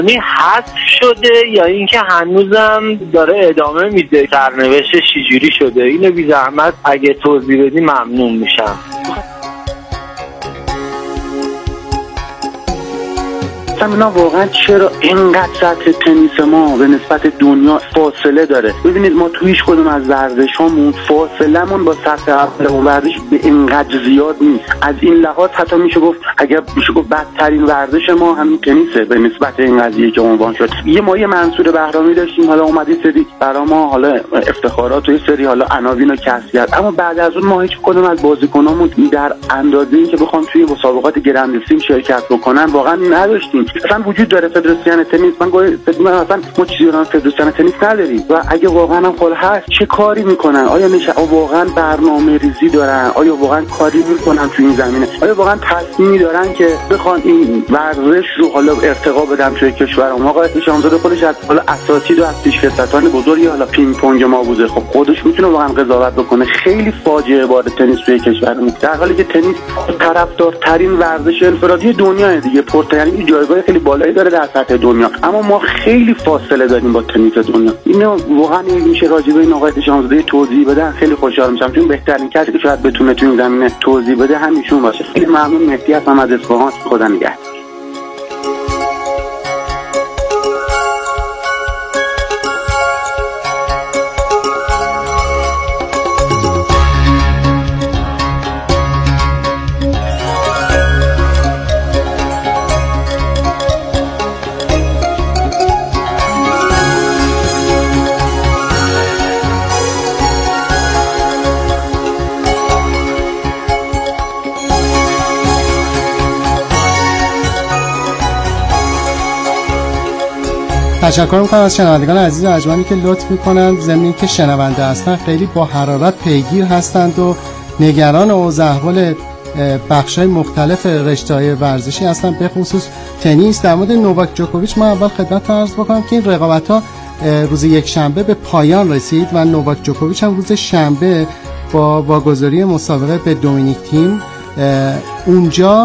یعنی حذف شده یا اینکه هنوزم داره ادامه میده؟ سرنوشتش چجوری شده؟ اینو بی زحمت اگه توضیح بدی ممنون میشم. اینا واقعا چرا اینقدر سطح تنیس ما به نسبت دنیا فاصله داره؟ ببینید ما توی هیچ کدوم از ورزشامون فاصله‌مون با سطح اول ورزش به اینقدر زیاد نیست. از این لحاظ حتی میشه گفت بدترین ورزش ما همین تنیسه به نسبت این قضیه که عنوان شد. ما یه منصور بهرامی داشتیم، حالا اومد یه سری برای ما حالا افتخارات و یه سری حالا عناوین و کسب کرد، اما بعد از اون ما هیچ کدوم از بازیکنامون در اندازه این که بخوام توی مسابقات گرند اسلم شرکت بکنن واقعا نداشتیم. اصلا وجود داره فدراسیون تنیس، من فکر اصلا ما چیزی رو فدراسیون تنیس نداریم و اگه واقعا هم خود هست چه کاری میکنن؟ آیا واقعا برنامه ریزی دارن؟ آیا واقعا کاری میکنن تو این زمینه؟ آیا واقعا تصمیمی دارن که بخوان این ورزش رو حالا ارتقا بدن توی کشور ما؟ آقای شامزاده خودش از حالا اساتید و از پیشکسوتان بزرگی حالا پینگ پونگ ما بوده، خب خودش میتونه واقعا قضاوت بکنه. خیلی فاجعه بار تنیس توی کشورمون، در حالی که تنیس طرفدارترین ورزش انفرادی دنیاه دیگه، پرترین جایگاه خیلی بالایی داره در سطح دنیا، اما ما خیلی فاصله داریم با تنیس دنیا. اینو واقعا میشه راجع به این آقای شامزاده توضیح بدن، خیلی خوشحال میشم، چون بهترین کسی که شاید بتونه تو این زمینه توضیح بده همیشون باشه. خیلی ممنون. مهدی هستم از اصفهان. خدا نگهدار. تشکر میکنم از شنوندگان عزیز و ارجمندی که لطف میکنند ضمن اینکه شنونده هستن خیلی با حرارت پیگیر هستند و نگران اوضاع احوال بخش‌های مختلف رشته‌های ورزشی هستن، به خصوص تنیس. در مورد نوواک جوکوویچ ما اول خدمتتون عرض بکنم که این رقابت‌ها روز یکشنبه به پایان رسید و نوواک جوکوویچ هم روز شنبه با واگذاری مسابقه به دومینیک تیم اونجا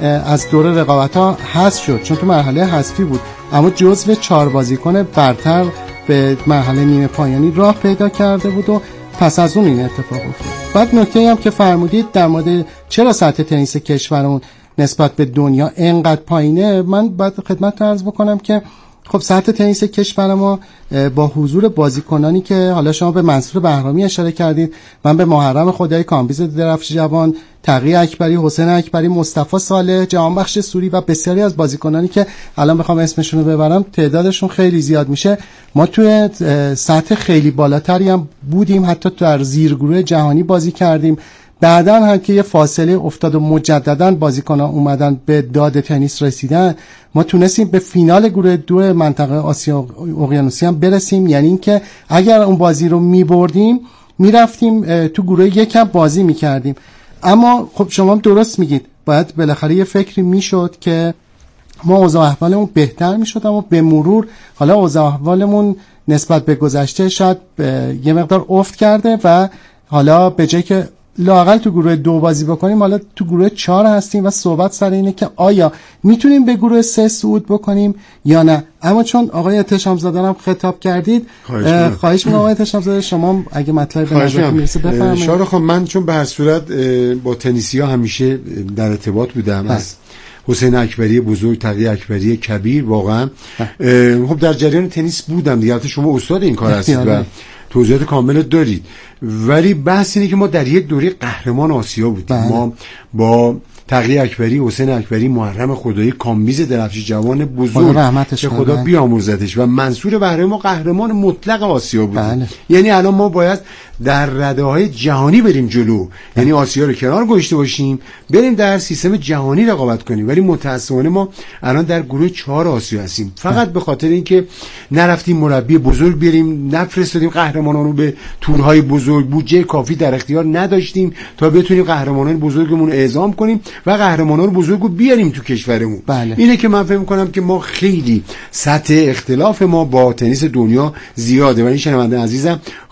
از دور رقابت‌ها حذف شد، چون تو مرحله حذفی بود، اما جزو 4 بازیکن برتر به مرحله نیمه پایانی راه پیدا کرده بود و پس از اون این اتفاق افتاد. بعد نکته‌ای هم که فرمودید در مورد چرا سطح تنیس کشورمون نسبت به دنیا اینقدر پایینه، من باید خدمتتون عرض بکنم که خب سطح تنیس کشور ما با حضور بازیکنانی که حالا شما به منصور بهرامی اشاره کردید، من به محرم خدای کامبیز درفش جوان، تقی اکبری، حسین اکبری، مصطفی صالح، جهانبخش سوری و بسیاری از بازیکنانی که الان بخوام اسمشون رو ببرم تعدادشون خیلی زیاد میشه، ما توی سطح خیلی بالاتری هم بودیم، حتی در زیرگروه جهانی بازی کردیم. بعداً هم که یه فاصله افتاد و مجدداً بازیکن‌ها اومدن به داد تنیس رسیدن، ما تونستیم به فینال گروه 2 منطقه آسیا اقیانوسی هم برسیم. یعنی اینکه اگر اون بازی رو می‌بردیم می‌رفتیم تو گروه 1 هم بازی می‌کردیم. اما خب شما هم درست میگید، باید بالاخره یه فکری میشد که ما اوضاع احوالمون بهتر میشد، اما به مرور حالا اوضاع احوالمون نسبت به گذشته شاید یه مقدار افت کرده و حالا به جای که لااقل تو گروه 2 بازی بکنیم حالا تو گروه 4 هستیم و صحبت سر اینه که آیا میتونیم به گروه 3 صعود بکنیم یا نه. اما چون آقای احتشام‌زاده هم خطاب کردید، خواهش می‌کنم آقای احتشام‌زاده شما اگه مطلب به نظر میرسه بفرمایید. شارخ خان، من چون به هر صورت با تنیسی‌ها همیشه در ارتباط بودم، از حسین اکبری بزرگ، تقی اکبری کبیر، واقعا خب در جریان تنیس بودم دیگه. شما استاد این کار هستید و توضیحات کامل دارید، ولی بحث اینه که ما در یک دوره قهرمان آسیا بودیم. ما با تقی اکبری، حسین اکبری، محرم خدایی کامبیز درفشی جوان بزرگ که خدا بیامرزتش و منصور بهرامی، ما قهرمان مطلق آسیا بودیم. یعنی الان ما باید در رده‌های جهانی بریم جلو، یعنی آسیا رو کنار گذاشته باشیم، بریم در سیستم جهانی رقابت کنیم. ولی متأسفانه ما الان در گروه 4 آسیا هستیم، فقط به خاطر اینکه نرفتیم مربی بزرگ بیاریم، نفرستادیم قهرمانان رو به تورهای بزرگ، بودجه کافی در اختیار نداشتیم تا بتونیم قهرمانان بزرگمون اعزام کنیم و قهرمانان بزرگ رو بیاریم تو کشورمون. اینه که من فکر می‌کنم که ما خیلی سطح اختلاف ما با تنیس دنیا زیاده و این شنونده عزیزم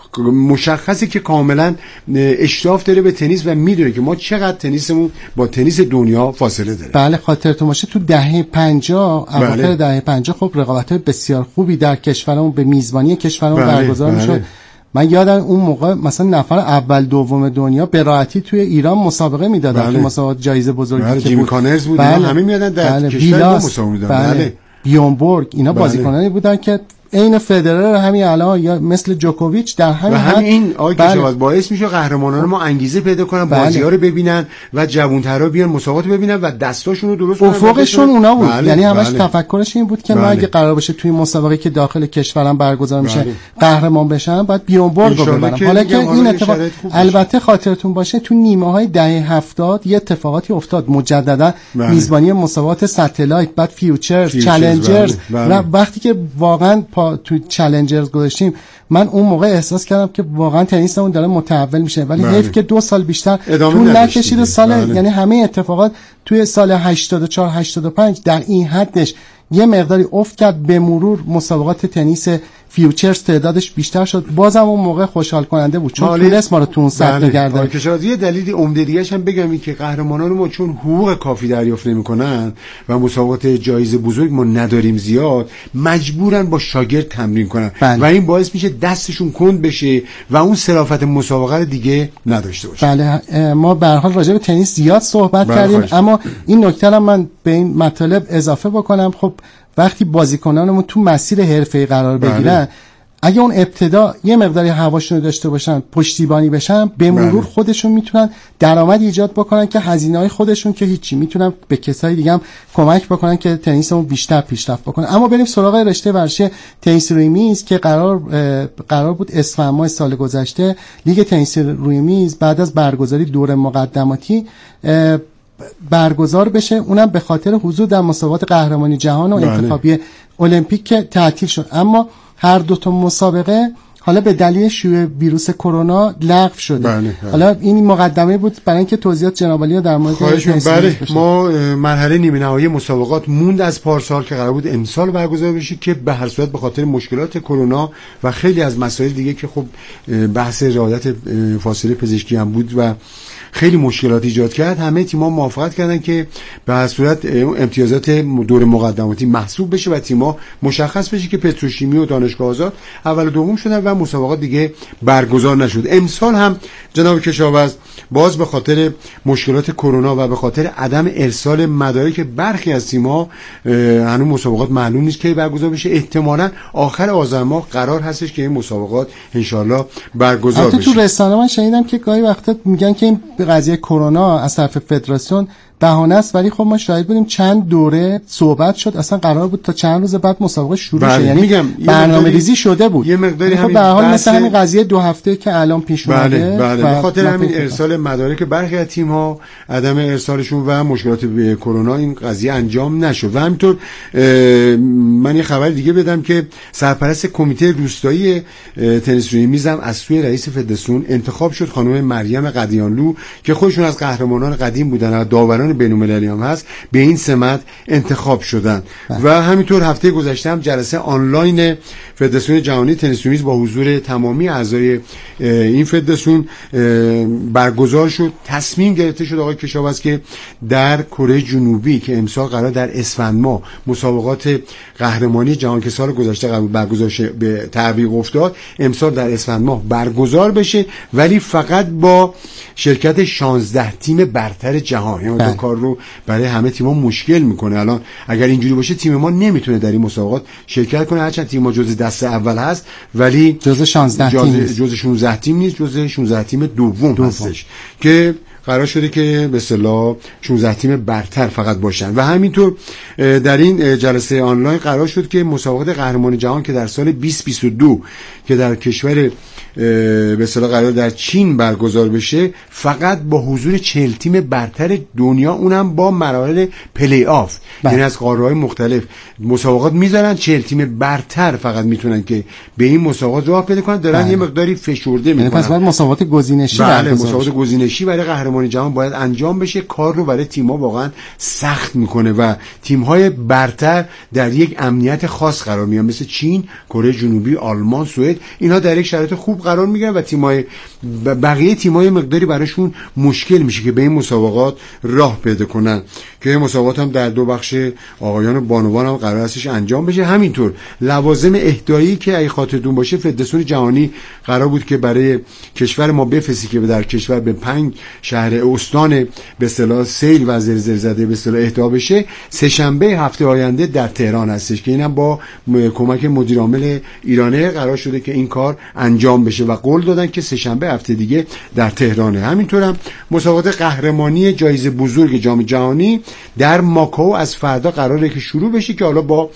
مشخصه که کاملا اشراف داره به تنیس و میدونه که ما چقدر تنیسمون با تنیس دنیا فاصله داره. بله خاطرتون باشه تو دهه 50 اواخر دهه 50 خب رقابت‌های بسیار خوبی در کشورمون به میزبانی کشورمون برگزار میشد. من یادم اون موقع مثلا نفر اول دوم دنیا به راحتی توی ایران مسابقه میدادن تو مسابقات جایزه بزرگی که جیمی کانرز بود، همه میادن در کشور مسابقه میدادن. بیونبورگ اینا بازیکنانی بودن که این فدرر همین الان یا مثل جوکوویچ در همین و همین کشاورز باعث میشه قهرمانان ما انگیزه پیدا کنن بازی‌ها رو ببینن و جوان‌ترا بیان مسابقات ببینن و دستاشون رو درست کنن. افقشون اونا بود. یعنی همش تفکرش این بود که ما اگه قرار باشه توی مسابقه که داخل کشورم برگزار میشه قهرمان بشن بعد بیونبورگ رو ببرن. حالا که این اتفاق البته خاطرتون باشه تو نیمه‌های دهه 70 یه اتفاقاتی افتاد مجددا میزبانی مسابقات ستلایت بعد فیوچرز چالنجرز و وقتی که واقعا تو چالنجرز گذاشتیم من اون موقع احساس کردم که واقعا تنیسمون داره متحول میشه ولی حیف که 2 سال بیشتر طول نکشید سال یعنی همه اتفاقات توی سال 84 85 در این حدش یه مقداری افت کرد. به مرور مسابقات تنیس فیوچرز تعدادش بیشتر شد. بازم اون موقع خوشحال کننده بود چون تونست ما رو تو اون سطح نگه داره. یه دلیل عمده دیگه‌اش هم بگم این که قهرمانان ما چون حقوق کافی دریافت نمی‌کنن و مسابقات جایزه بزرگ ما نداریم زیاد مجبورن با شاگرد تمرین کنن و این باعث میشه دستشون کند بشه و اون صرافت مسابقه دیگه نداشته باشن. بله ما به هر حال راجع به تنیس زیاد صحبت کردیم اما این نکته رو من به این مطالب اضافه بکنم. خب وقتی بازیکنانمون تو مسیر حرفه‌ای قرار بگیرن اگه اون ابتدا یه مقداری هواشون رو داشته باشن پشتیبانی بشن به مرور خودشون میتونن درآمد ایجاد بکنن که هزینه‌های خودشون که هیچی میتونن به کسای دیگه هم کمک بکنن که تنیسمون بیشتر پیشرفت بکنه. اما بریم سراغ رشته ورزشی تنیس روی میز که قرار بود اسفند ماه سال گذشته لیگ تنیس روی میز بعد از برگزاری دوره مقدماتی برگزار بشه، اونم به خاطر حضور در مسابقات قهرمانی جهان و انتخابی المپیک که تعطیل شد. اما هر دو تا مسابقه حالا به دلیل شیوع ویروس کرونا لغو شده. حالا این مقدمه بود برای اینکه توضیحات جناب علی در مورد ما مرحله نیمه نهایی مسابقات موند از پارسال که قرار بود امسال برگزار بشه که به هر صورت به خاطر مشکلات کرونا و خیلی از مسائل دیگه که خب بحث رعایت فاصله پزشکی هم بود و خیلی مشکلات ایجاد کرد همه تیم‌ها موافقت کردن که به هر صورت امتیازات دور مقدماتی محسوب بشه و تیم‌ها مشخص بشه که پتروشیمی و دانشگاه آزاد اول و دوم شدن و مسابقات دیگه برگزار نشد. امسال هم جناب کشاورز باز به خاطر مشکلات کرونا و به خاطر عدم ارسال مدارک برخی از تیم‌ها هنوز مسابقات معلوم نیست که برگزار بشه. احتمالاً آخر آذر ماه قرار هستش که این مسابقات ان شاءالله برگزار بشه. تو رسانه من شنیدم که گاهی وقتا میگن که این قضیه کرونا از طرف فدراسیون بهانه است ولی خب ما شاهد بودیم چند دوره صحبت شد اصلا قرار بود تا چند روز بعد مسابقه شروع شه. یعنی برنامه‌ریزی شده بود. یه مقداری خب به هر حال مثلا همین قضیه 2 هفته که الان پیش اومده به خاطر همین ارسال مدارک برخی از تیم‌ها عدم ارسالشون و مشکلات کرونا این قضیه انجام نشد. و همینطور من یه خبر دیگه بدم که سرپرست کمیته روستایی تنیس روی میز هم از سوی رئیس فدراسیون انتخاب شد خانم مریم قدیانلو که خودشون از قهرمانان قدیم بودن و داوران بین‌المللی هم هست به این سمت انتخاب شدن. و همینطور هفته گذشته هم جلسه آنلاین فدراسیون جهانی تنیس روی میز با حضور تمامی اعضای این فدراسیون برگزار شد. تصمیم گرفته شد آقای کشاورز که در کره جنوبی که امسال قرار در اسفند ماه مسابقات قهرمانی جهان که سال گذشته قرار برگزار به تعویق افتاد امسال در اسفند ماه برگزار بشه ولی فقط با شرکت 16 تیم برتر جهان. یعنی این کار رو برای همه تیم‌ها مشکل میکنه. الان اگر اینجوری باشه تیم ما نمیتونه در این مسابقات شرکت کنه هرچند تیم‌ها جزء دسته اول هست ولی جزء 16 تیم جزء 16 تیم نیست، جزء 16 تیم دوم هستش که قرار شده که به اصطلاح 16 تیم برتر فقط باشن. و همینطور در این جلسه آنلاین قرار شد که مسابقات قهرمانی جهان که در سال 2022 که در کشور به اصطلاح قرار در چین برگزار بشه فقط با حضور 40 تیم برتر دنیا اونم با مراحل پلی آف یعنی از قاره‌های مختلف مسابقات میذارن 40 تیم برتر فقط میتونن که به این مسابقات راه پیدا کنن دارن یه مقداری فشرده میکنن. پس بعد مسابقات گزینشی مسابقات گزینشی برای قهرمانی جهان باید انجام بشه، کار رو برای تیم‌ها واقعا سخت میکنه و تیم‌های برتر در یک امنیت خاص قرار میگیرن، مثل چین، کره جنوبی، آلمان، سوئد. اینها در یک شرایط خوب قرار میگیرن و تیم‌های بقیه تیم‌های مقداری براشون مشکل میشه که به این مسابقات راه پیدا کنن، که این مسابقات هم در 2 بخش آقایان و بانوان هم قرار هستش انجام بشه. همینطور لوازم اهدایی که اگه خاطرتون باشه فدراسیون جهانی قرار بود که برای کشور ما بفرستی که در کشور به 5 شهر استان به اصطلاح سیل و زلزله زده به اصطلاح اهدا بشه. سه‌شنبه هفته آینده در تهران هستش که اینم با کمک مدیر عامل ایرانه قرار شده که این کار انجام بشه و قول دادن که سه‌شنبه هفته دیگه در تهرانه. همینطور هم مسابقات قهرمانی جایزه بزرگ جام جهانی در ماکائو از فردا قراره که شروع بشه که حالا با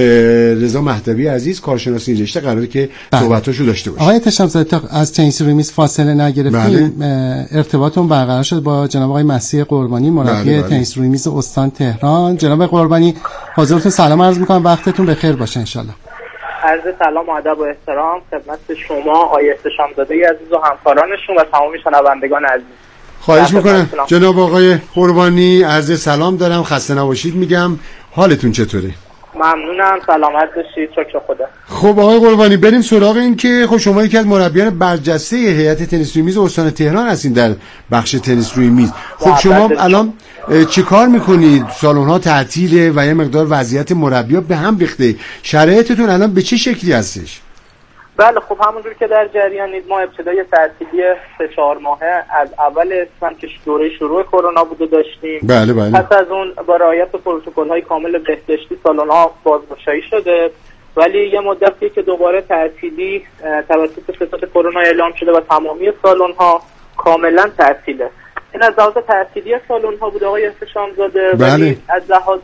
رضا مهدوی عزیز کارشناس این رشته قراره که صحبتاشو داشته باشه. آقای تشم‌زاده تا از تنیس رومیز فاصله نگرفتیم، ارتباطمون برقرار شد با جناب آقای مسیح قربانی مربی تنیس رومیز استان تهران. جناب قربانی حضورتون سلام عرض می‌کنم، وقتتون بخیر باشه ان شاءالله. عرض سلام و ادب و احترام خدمت شما آقای تشم‌زاده عزیز و همکارانشون و تمام شنوندگان عزیز. خواهش میکنم جناب آقای قربانی، عرض سلام دارم، خسته نباشید میگم، حالتون چطوره؟ ممنونم، سلامت باشید، شکر خدا. خب آقای قربانی بریم سراغ این که خب شما یکی از مربیان برجسته هیئت تنیس روی میز استان تهران هستین در بخش تنیس روی میز. خب شما الان چه کار میکنید؟ سالن‌ها تعطیله و یه مقدار وضعیت مربی‌ها به هم ریخته، شرایطتون الان به چه شکلی هستش؟ بله خب همونجور که در جریانید ما ابتدای تعطیلی 3-4 ماهه از اول اسفند که دوره شروع کرونا بوده داشتیم. بله. پس از اون با رعایت پروتکل‌های کامل بهداشتی سالن‌ها بازگشایی شده، ولی یه مدتی که دوباره تعطیلی توسط فساد کرونا اعلام شده و تمامی سالن‌ها کاملا تعطیله. این از لحاظ تعطیلی سالن‌ها بود آقای تشم‌زاده. ولی از لحاظ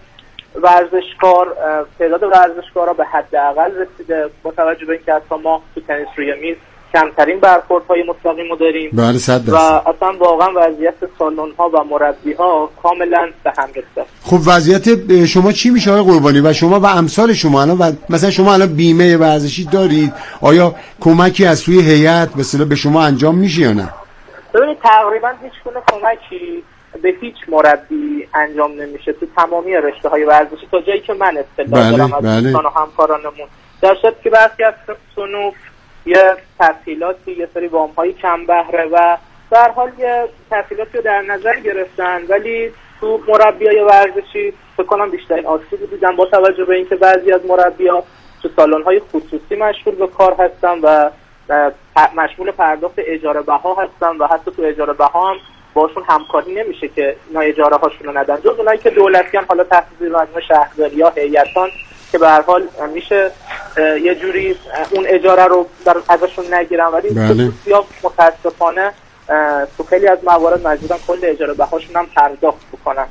ورزشکار تعداد ورزشکارا به حداقل رسیده با توجه به اینکه اصلا ما تو تنیس روی میز کمترین برخوردهای مستقیم رو داریم. بله 100%. و اصلا واقعا وضعیت سالن‌ها و مربی‌ها کاملا به هم ریخته. خب وضعیت شما چی میشه آقای قربانی و شما و امثال شما الان مثلا شما الان بیمه ورزشی دارید؟ آیا کمکی از سوی هیئت مثلا به شما انجام میشه یا نه؟ ببینید تقریبا هیچ گونه کمکی به هیچ مربی انجام نمیشه تو تمامی رشته‌های ورزشی تا جایی که من اطلاع دارم از دوستان و همکارانمون. در صورتی که برخی از صنوف یه تسهیلاتی، یه سری وام‌های کم بهره و به هر حال یه تسهیلاتی رو در نظر گرفتن، ولی تو مربیای ورزشی فکر کنم بیشترین آسیب دیدن با توجه به اینکه بعضی از مربی‌ها تو سالن‌های خصوصی مشغول به کار هستن و مشمول پرداخت اجاره بها هستن و حتی تو اجاره بها هم باشون همکاری نمیشه که اینا اجاره هاشون رو ندن، جز اونایی که دولتیان حالا تحت زیر مجموعه شهرداری یا هیئتان که به هر حال میشه یه جوری اون اجاره رو ازشون نگیرن، ولی خصوصی‌ها متاسفانه تو خیلی از موارد مجبورن کل اجاره بهاشون هم پرداخت بکنن.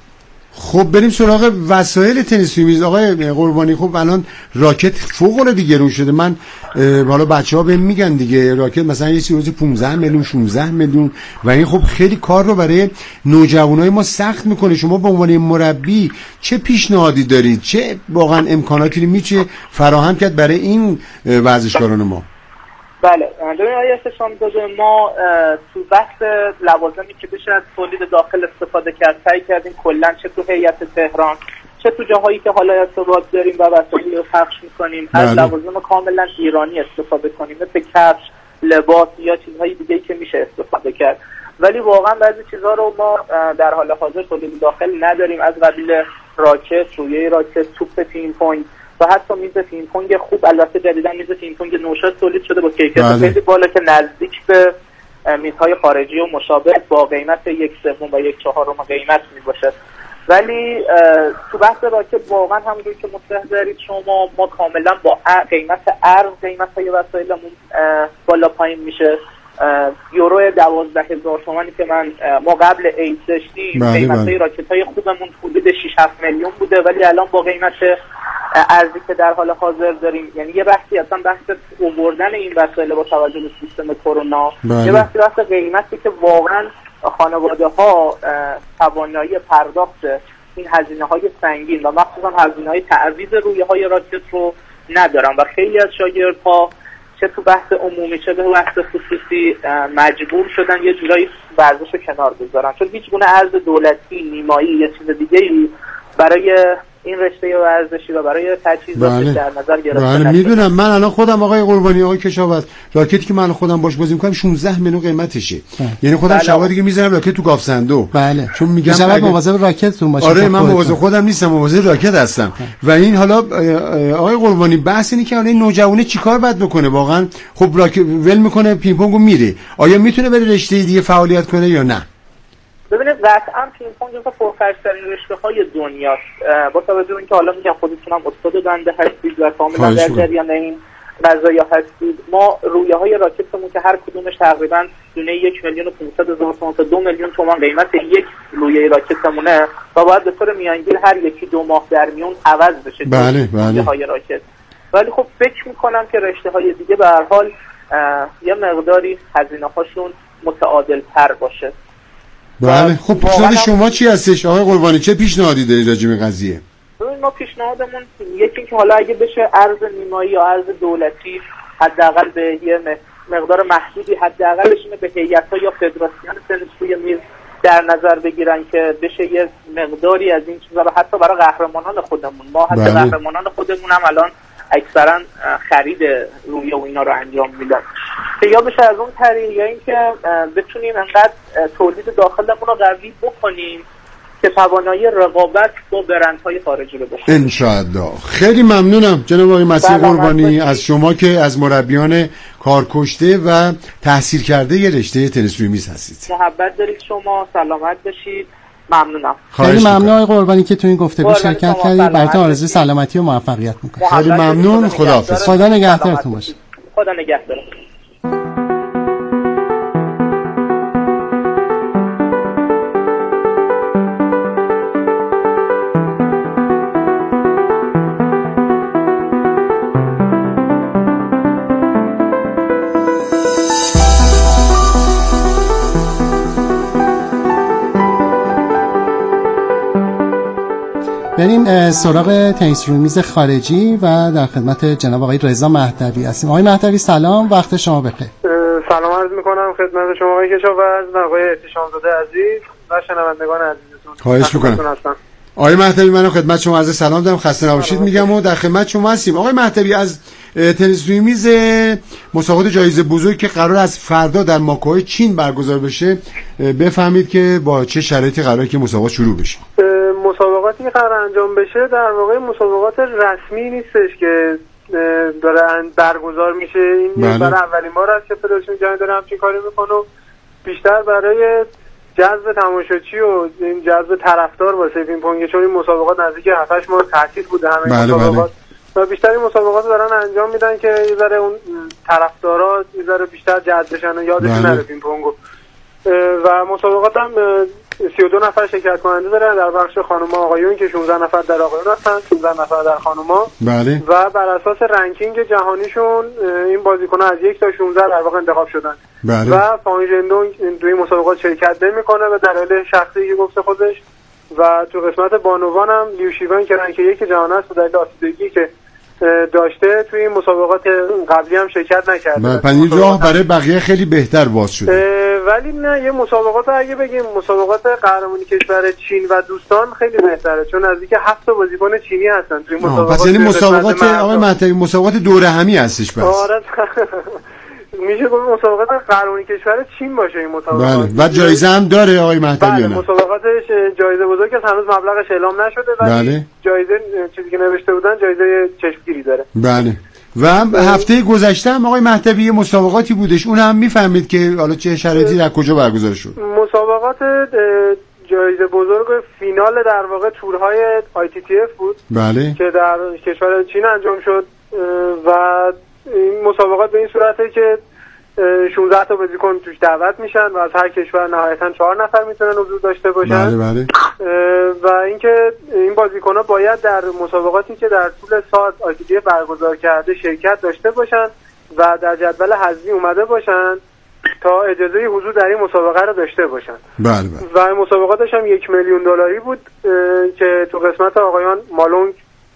خب بریم سراغ وسایل تنیس روی میز آقای قربانی. خب الان راکت فوق العاده گرون شده. من حالا بچه‌ها بهم میگن دیگه راکت مثلا یه چیزی 15 میلیون 16 میلیون و این خب خیلی کار رو برای نوجوانای ما سخت میکنه. شما به عنوان مربی چه پیشنهادی دارید؟ چه واقعا امکاناتی میشه فراهم کرد برای این ورزشکاران ما؟ بله ببین آقای تشم‌زاده، ما تو بحث لوازمی که بشه از تولید داخل استفاده کرد سعی کردیم کلا چه تو هیئت تهران چه تو جاهایی که حالا ارتباط داریم و وسایل رو پخش می‌کنیم از لوازم کاملا ایرانی استفاده کنیم، مثل کفش، لباس یا چیزهای دیگه‌ای که میشه استفاده کرد. ولی واقعا بعضی چیزها رو ما در حال حاضر تولید داخل نداریم، از قبیل راکت، رویه راکت، توپ پینگ پونگ و حتی میز پینگ پونگ خوب. البته جدیدا میز پینگ پونگ نوشاد تولید شده با کیفیت خیلی بالا که نزدیک به میزهای خارجی و مشابه با قیمت 1/3 و 1/4 قیمت میباشد. ولی تو بحث راکت واقعا همونجور که مستحضرید شما ما کاملا با قیمت ارز قیمت‌های وسایلمون بالا پایین میشه. یورو 12,000 تومانی که ما قبل عید داشتیم قیمت‌های راکت‌های خوبمون حدود 6-7 میلیون بوده، ولی الان با قیمت ارزی که در حال حاضر داریم، یعنی یه بحثی اصلا بحث آوردن این وسایل با توجه به سیستم کرونا، یه بحثی بحث قیمتی که واقعا خانواده‌ها توانایی پرداخت این هزینه‌های سنگین و مخصوصا هزینه‌های تعویض رویه‌های راکت رو ندارن و خیلی از شاگردها چه تو بحث عمومی چه به بحث خصوصی مجبور شدن یه جورایی ورزش رو کنار بذارن، چون هیچ گونه ارز دولتی، نیمایی یا چیز دیگه‌ای برای این رشته ورزشی و برای تجهیزاتش در نظر گرفته نشده. میدونم. من الان خودم آقای قربانی، آقای کشاورز، راکتی که من خودم باش بازی می‌کنم 16 میلیون قیمتشه. یعنی خودم شبا دیگه میذارم راکت تو گاوصندوق. بله. چون میگم شبا مواظب راکتتون باشید. آره من مواظب خودم نیستم، مواظب راکت هستم. و این حالا آقای قربانی بحث اینه که این نوجوانه چیکار باید بکنه واقعا؟ خب راکت ول میکنه پینگ پونگو میره، آیا میتونه بره رشته دیگه فعالیت کنه یا نه؟ ببینید قطعا پینگ پونگ جزو پرخرج‌ترین رشته‌های دنیاست. با توجه به اینکه حالا میگم خودتون هم استاد دنده هستید و کاملا در جریان این مزایا هستید، ما رویه‌های راکتمون که هر کدومش تقریبا دونه 1,500,000 تومان تا 2 میلیون تومان قیمت یک رویه راکتمونه و باید به طور میانگین هر یکی 2 ماه در میون عوض بشه. بله رویه‌های راکت. ولی خب فکر می‌کنم که رشته‌های دیگه به هر حال یه مقداری هزینه‌هاشون متعادل‌تر باشه. بله. خب پیشنهاد شما چی هستش آقای قربانی؟ چه پیشنهادی دارید راجع به قضیه؟ ما پیشنهادمون یکی اینکه حالا اگه بشه ارز نیمایی یا ارز دولتی حداقل به یه مقدار محدودی حداقلش اینه به هیئت‌ها یا فدراسیون تنیس روی میز در نظر بگیرن که بشه یه مقداری از این چیزا رو حتی برای قهرمانان خودمون، ما حتی قهرمانان خودمون هم الان اکثرا خرید رویه و اینا رو انجام میدن که یا بشه از اون طریق یا اینکه بتونیم انقدر تولید داخلمون رو قوی بکنیم که توانایی رقابت با برندهای خارجی رو داشته. ان شاء الله. خیلی ممنونم جناب آقای مسیح قربانی از شما که از مربیان کارکشته و تحصیل کرده یه رشته تنیس روی میز هستید. محبت دارید شما، سلامت باشید. ممنونم. خیلی ممنون آقای قربانی که تو این گفتگو شرکت کردید. براتون آرزوی سلامتی و موفقیت میکنم. خیلی ممنون. خداحافظ. خدا نگهدارتون باشه. خدا نگهدار. بریم سراغ تنیس روی میز خارجی و در خدمت جناب آقای رضا مهدوی هستیم. آقای مهدوی سلام، وقت شما بخیر. سلام عرض میکنم خدمت شما آقای کشاورز و آقای احتشامزاده عزیز و شنوندگان عزیزتون. خواهش میکنم. آقای مهدوی منو خدمت شما عرض سلام دارم، خسته نباشید میگم و در خدمت شما هستیم. آقای مهدوی از تنیس روی میز مسابقات جایزه بزرگ که قرار از فردا در ماکو چین برگزار بشه بفهمید که با چه شرایطی قراره که مسابقات شروع بشه؟ مسابقاتی که قرار انجام بشه در واقع مسابقات رسمی نیستش که داره برگزار میشه. این برای اولین بار است که فدراسیون جهانی داره همچین کاری میکنه، بیشتر برای جذب تماشاچی و این جذب طرفدار واسه پینگ پونگ، چون این مسابقات نزدیک 7-8 ماه تعطیل بوده همه مسابقات و بیشتر این مسابقات رو دارن انجام میدن که یه ذره اون طرفدارا یه ذره بیشتر جذب بشن و یادشون نره پینگ پونگو. و مسابقات هم 32 نفر شرکت کننده داره در بخش خانوما آقایون که 16 نفر در آقایون هستن، 16 نفر در خانوما. بله. و بر اساس رنکینگ جهانیشون این بازیکن‌ها از 1 تا 16 در واقع انتخاب شدن. بله. و فانژندونگ توی مسابقات شرکت نمی‌کنه و در دلیل شخصی که گفته خودش. و تو قسمت بانوان هم لیوشیوان که رنک 1 جهان است و دلیل آسیدگی که داشته توی این مسابقات قبلی هم شرکت نکرده. پنیر راه برای بقیه خیلی بهتر باز شده. ولی نه یه مسابقات اگه بگیم مسابقات قهرمانی کشور چین و دوستان خیلی بهتره، چون نزدیک 7 بازیکن چینی هستن توی مسابقات. پس یعنی مسابقات آقای مهدوی مسابقات دوره همی هستش بس. آره میشه گفت مسابقات قهرمانی کشور چین باشه این مسابقات. بله. و جایزه هم داره آقای مهدوی؟ بله مسابقاتش جایزه بزرگی هنوز مبلغش اعلام نشده ولی جایزه چیزی که نوشته بودن جایزه چشمگیری داره. بله. و هفته گذشته هم آقای مهدوی مسابقاتی بودش، اون هم میفهمید که حالا چه شرایطی در کجا برگزار شد؟ مسابقات جایزه بزرگ فینال در واقع تورهای ITTF بود. بله. که در کشور چین انجام شد و این مسابقات به این صورته که 16 تا بازیکن توش دعوت میشن و از هر کشور نهایتا 4 نفر میتونن حضور داشته باشن. بله بله. و اینکه این بازیکن‌ها باید در مسابقاتی که در طول سال ITTF برگزار کرده شرکت داشته باشن و در جدول حذفی اومده باشن تا اجازه حضور در این مسابقه رو داشته باشن. بله بله. و مسابقاتش هم $1,000,000 بود که تو قسمت آقایان مالونگ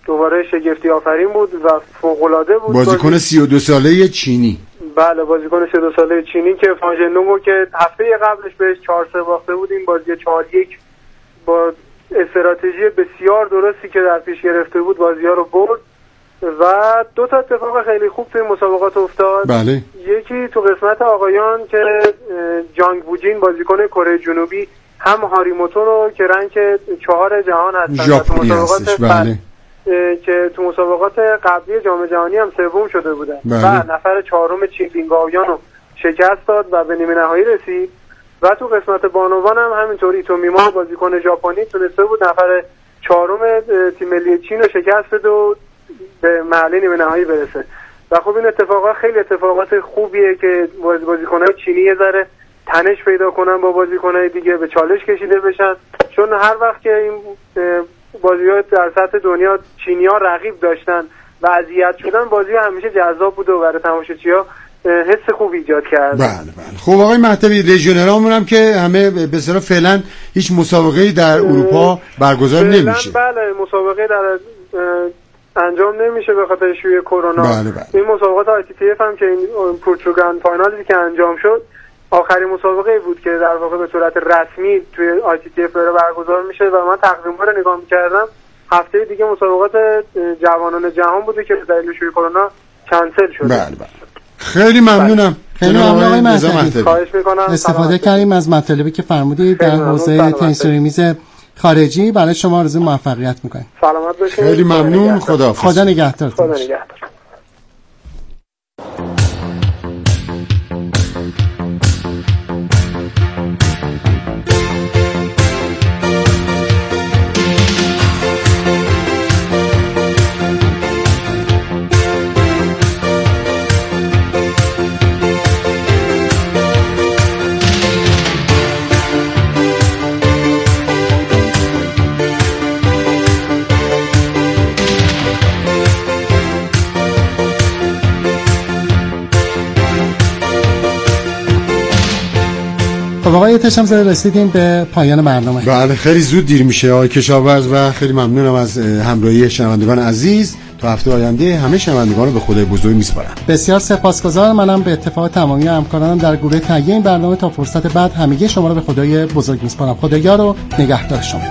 دوباره شگفتی آفرین بود و فوق‌العاده بود. بازیکن 32 ساله چینی. بله بازیکن 32 ساله چینی که فاژنومو که هفته قبلش بهش 4-3 باخته بود، این بازی 4-1 با استراتژی بسیار درستی که در پیش گرفته بود بازی‌ها رو برد و دو تا اتفاق خیلی خوب توی مسابقات افتاد. بله. یکی تو قسمت آقایان که جانگ بوجین بازیکن کره جنوبی هم هاریموتو رو که رنک 4 جهان هستن تو مسابقات بله. که تو مسابقات قبلی جام جهانی هم سوم شده بودن و نفر 4م چینگاویان رو شکست داد و به نیمه نهایی رسید. و تو قسمت بانوان هم همینطور ایتومیما بازیکن ژاپنی تونسته بود نفر 4م تیم ملی چین رو شکست بده و به مرحله نیمه نهایی برسه. و خب این اتفاقات خیلی اتفاقات خوبیه که بازیکن‌های چینی یه ذره تنش پیدا کنن با بازیکن‌های دیگه، به چالش کشیده بشن، چون هر وقت که این بازی‌ها در سطح دنیا چینی‌ها رقیب داشتن و اذیت شدن، بازی همیشه جذاب بوده و برای تماشاگرها حس خوب ایجاد کرد. بله بله. خب آقای مهدوی، رژیونرامون هم که همه به اصطلاح فعلا هیچ مسابقه‌ای در اروپا برگزار نمیشه. بله مسابقه در انجام نمیشه به خاطر شیوع کرونا. بله بله. این مسابقات ITTF هم که این پرتغال فاینالی که انجام شد آخرین مسابقه بود که در واقع به صورت رسمی توی ITTF برگزار میشه و من تقویم‌ها رو نگاه می‌کردم هفته دیگه مسابقات جوانان جهان بوده که به دلیل شیوع کرونا کنسل شده. بله بله. خیلی ممنونم. خیلی ممنون آقای مهدوی. خواهش می‌کنم. استفاده کردیم از مطالبی که فرمودید در حوزه تنیس میز خارجی. برای شما آرزوی موفقیت می‌کنم. سلامت باشید. خیلی ممنون. خدا نگهدارتون. خدا نگهدار. آقای تشم‌زاده رسیدیم به پایان برنامه. بله خیلی زود دیر میشه آقای کشاورز و خیلی ممنونم از همراهی شنوندگان عزیز. تا هفته آینده همه شنوندگان رو به خدای بزرگ میسپارم. بسیار سپاسگزارم. منم به اتفاق تمامی همکارانم در گروه تهیه این برنامه تا فرصت بعد همگی شما رو به خدای بزرگ میسپارم. خدایا رو نگهدار شما.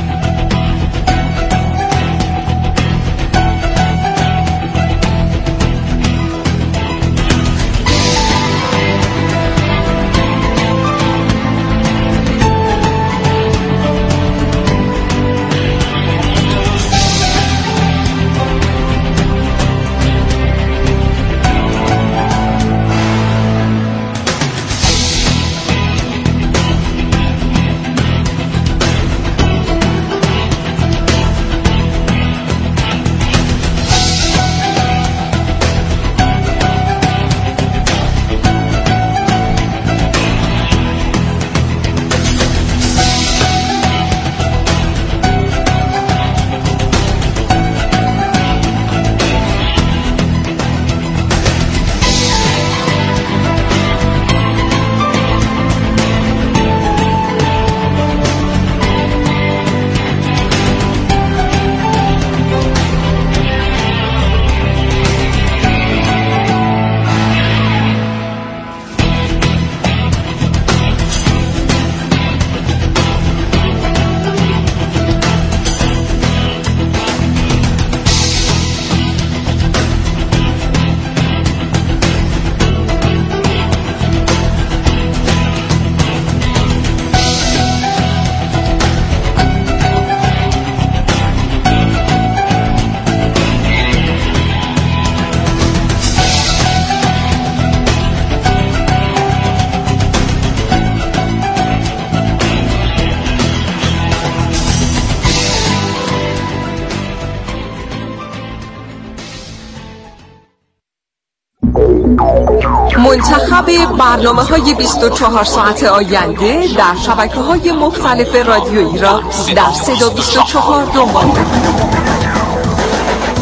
منتخب برنامه‌های 24 ساعت آینده در شبکه‌های مختلف رادیویی را در صدا 24 دنبال کنید.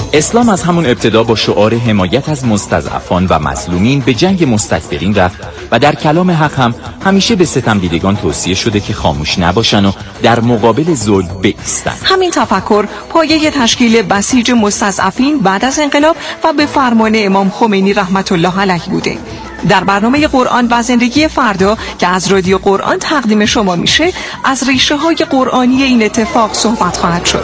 اسلام از همون ابتدا با شعار حمایت از مستضعفان و مظلومین به جنگ مستکبرین رفت و در کلام حق هم همیشه به ستمدیدگان توصیه شده که خاموش نباشن و در مقابل ظلم بایستن. همین تفکر پایه تشکیل بسیج مستضعفین بعد از انقلاب و به فرمان امام خمینی رحمت الله علیه بوده. در برنامه قرآن و زندگی فردا که از رادیو قرآن تقدیم شما میشه، از ریشه های قرآنی این اتفاق صحبت خواهد شد.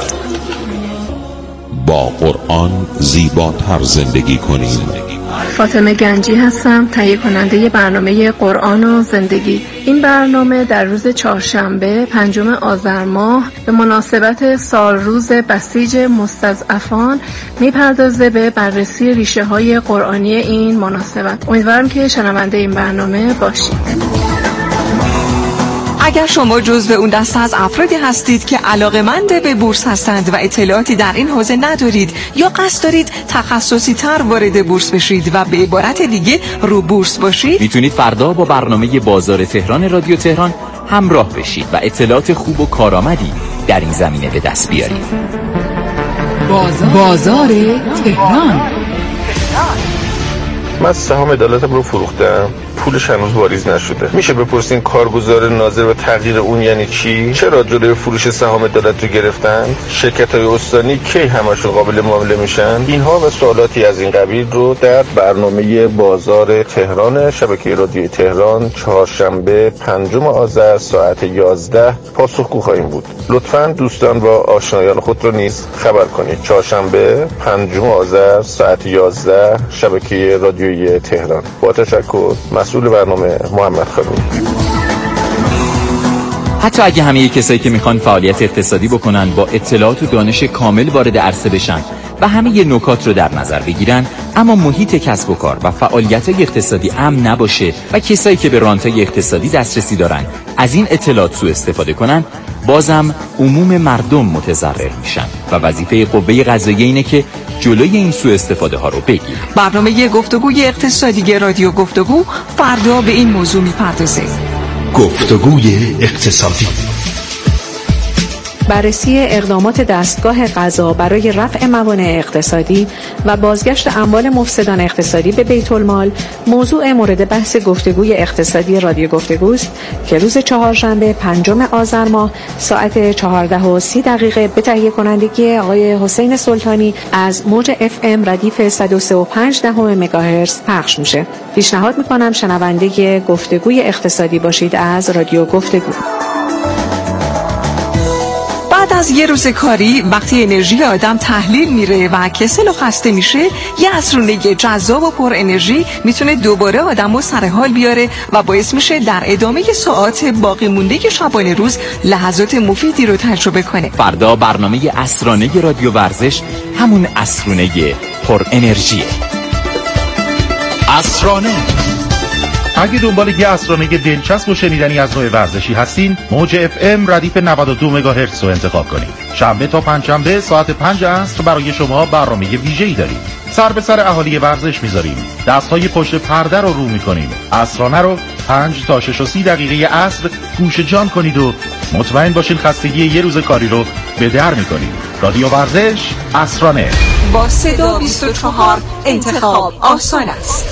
با قرآن زیباتر زندگی کنید. فاطمه گنجی هستم، تهیه کننده برنامه قرآن و زندگی. این برنامه در روز چهارشنبه 5 آذر ماه به مناسبت سالروز بسیج مستضعفان میپردازه به بررسی ریشه های قرآنی این مناسبت. امیدوارم که شنونده این برنامه باشید. اگر شما جزو اون دسته از افرادی هستید که علاقه‌مند به بورس هستند و اطلاعاتی در این حوزه ندارید یا قصد دارید تخصصی تر وارد بورس بشید و به عبارت دیگه رو بورس باشید، میتونید فردا با برنامه بازار تهران رادیو تهران همراه بشید و اطلاعات خوب و کارآمدی در این زمینه به دست بیارید. بازار تهران. من سهام عدالتم رو فروختم، پولش هنوز واریز نشده. میشه بپرسین کارگزار ناظر و تغییر اون یعنی چی؟ چرا جلوی فروش سهام عدالت رو گرفتن؟ شرکت‌های استانی کی همشون قابل معامله میشن؟ اینها و سوالاتی از این قبیل رو در برنامه بازار تهران شبکه رادیو تهران چهارشنبه 5 آذر ساعت 11 پاسخگو خواهیم بود. لطفاً دوستان و آشنایان خود رو نیز خبر کنید. چهارشنبه 5 آذر ساعت 11 شبکه رادیویی تهران. با تشکر. مسئول برنامه محمد خانی. حتی اگه همه کسایی که میخوان فعالیت اقتصادی بکنن با اطلاعات و دانش کامل وارد عرصه بشن و همه نکات رو در نظر بگیرن، اما محیط کسب و کار و فعالیت اقتصادی امن نباشه و کسایی که به رانت‌های اقتصادی دسترسی دارن از این اطلاعات سوء استفاده کنن، بازم عموم مردم متضرر میشن و وظیفه قوه قضاییه اینه که جلوی این سوء استفاده ها رو بگیره. برنامه گفتگوی اقتصادی رادیو گفتگو فردا به این موضوع میپردازه. گفتگوی اقتصادی. بررسی اقدامات دستگاه قضا برای رفع موانع اقتصادی و بازگشت اموال مفسدان اقتصادی به بیت المال موضوع مورد بحث گفتگوی اقتصادی رادیو گفتگوست که روز چهارشنبه 5 آذر ماه ساعت 14:30 به تهیه کنندگی آقای حسین سلطانی از موج FM ردیف 103.5 مگاهرتز پخش میشه. پیشنهاد میکنم شنونده گفتگوی اقتصادی باشید از رادیو گفتگو. بعد از یه روز کاری وقتی انرژی آدم تحلیل میره و کسل و خسته میشه، یه عصرونه جذاب و پر انرژی میتونه دوباره آدمو سر حال بیاره و باعث میشه در ادامه ساعات باقی مونده شبانه روز لحظات مفیدی رو تجربه کنه. فردا برنامه عصرانه رادیو ورزش همون عصرونه پر انرژیه. عصرانه. اگه دنبال یه عصرانه دلچسب و شنیدنی از نوع ورزشی هستین، موج FM ردیف 92 مگاهرتز رو انتخاب کنید. شنبه تا پنجشنبه ساعت 5 عصر برای شما برنامه ویژه‌ای داریم. سر به سر اهالی ورزش میذاریم. دست‌های پشت پرده رو میکنیم. عصرانه رو 5 تا 6:30 عصر گوش جان کنید و مطمئن باشین خستگی یه روز کاری رو به در میکنید. رادیو ورزش عصرانه. با صدا 24 انتخاب آسان است.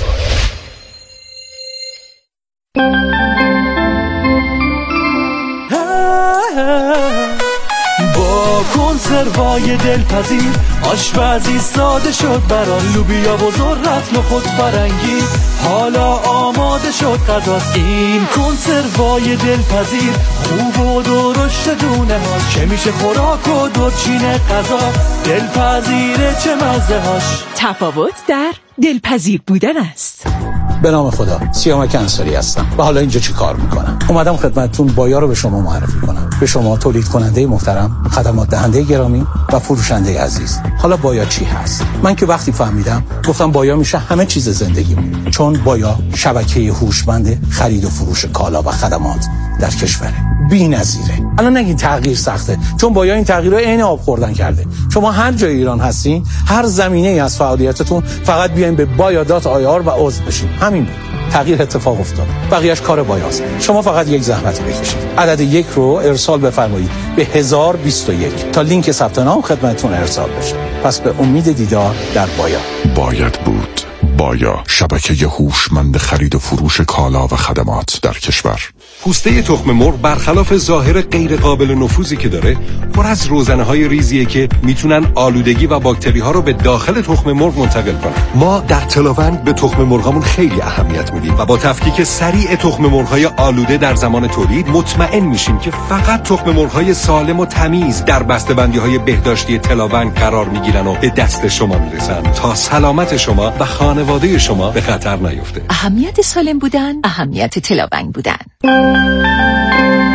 با کنسروای دلپذیر آشپزی ساده شد برای لوبیا و ذرت نخود فرنگی، حالا آماده شد غذاست. این کنسروای دلپذیر خوب و درشت دونه هاش، چه میشه خوراک و دورچین غذا، دلپذیره چه مزه هاش. تفاوت در دلپذیر بودن است. به نام خدا، سیامک انصاری هستم و حالا اینجا چی کار میکنم؟ اومدم خدمتتون بایا رو به شما معرفی کنم، به شما تولید کننده محترم، خدمات دهنده گرامی و فروشنده عزیز. حالا بایا چی هست؟ من که وقتی فهمیدم گفتم بایا میشه همه چیز زندگیمون، چون بایا شبکه هوشمند خرید و فروش کالا و خدمات در کشوره. بی‌نظیره. الان نگین تغییر سخته، چون بایا این تغییر رو عین آب خوردن کرده. شما هر جای ایران هستین، هر زمینه‌ای از فعالیتتون، فقط بیاین به baya.ir و عضو بشین. همین بود. تغییر اتفاق افتاد. بقیه‌اش کار بایاست. شما فقط یک زحمت بکشید. عدد 1 رو ارسال بفرمایید به 1021 تا لینک ثبت نام خدمتتون ارسال بشه. پس به امید دیدار در بایا. باید بود. بایا، شبکه هوشمند خرید و فروش کالا و خدمات در کشور. پوسته تخم مرغ برخلاف ظاهر غیر قابل نفوذی که داره، پر از روزنه‌های ریزیه که میتونن آلودگی و باکتری‌ها رو به داخل تخم مرغ منتقل کنن. ما در تلاوند به تخم مرغامون خیلی اهمیت میدیم و با تفکیک سریع تخم مرغ‌های آلوده در زمان تولید مطمئن میشیم که فقط تخم مرغ‌های سالم و تمیز در بسته‌بندی‌های بهداشتی تلاوند قرار میگیرن و به دست شما میرسن تا سلامت شما و خانواده شما به خطر نیفته. اهمیت سالم بودن، اهمیت تلاوند بودن.